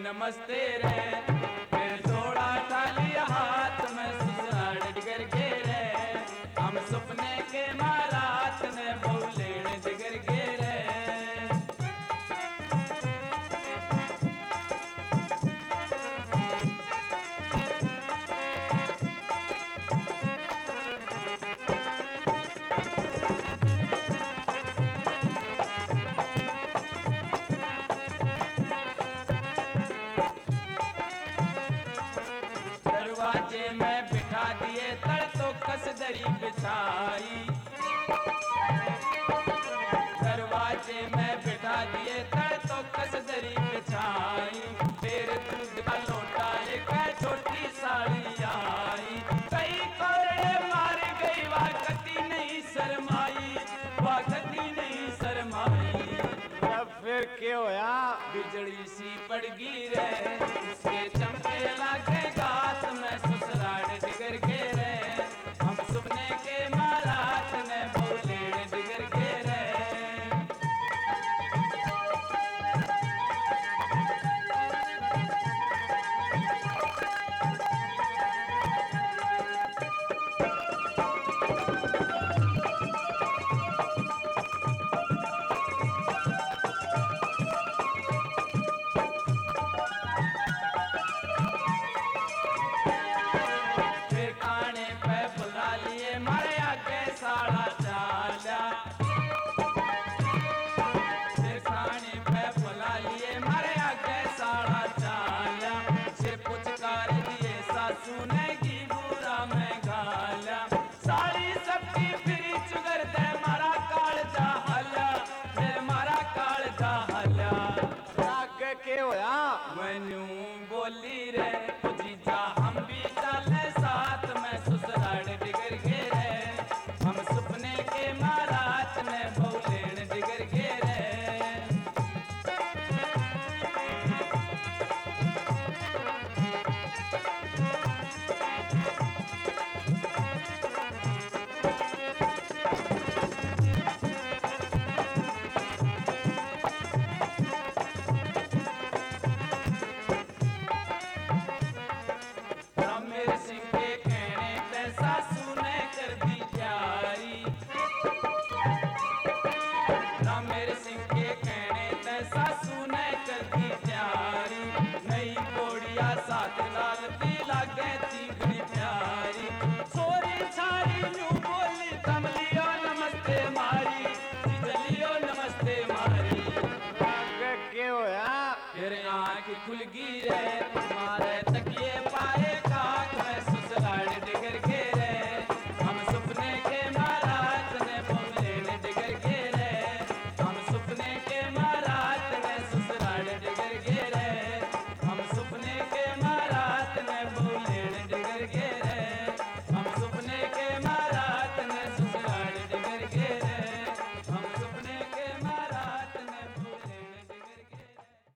नमस्ते रे। फिर थोड़ा उठा लिया हाथ में ससुराल डिगर के रे। हम सपने के मारात ने बहुलेण डिगर के रे। दरवाजे में बिठा दिए तड़ तो कसदरी बिछाई। दरवाजे में बिठा दिए तड़ तो कसदरी बिछाई। फिर दूध का लोटा लेकर छोटी साड़ी आई। कई कोरे मार गई वाह कती नहीं शर्माई, वाह कती नहीं शर्माई। फिर क्या होया? बिजली सी पड़ गिरे उसके चमके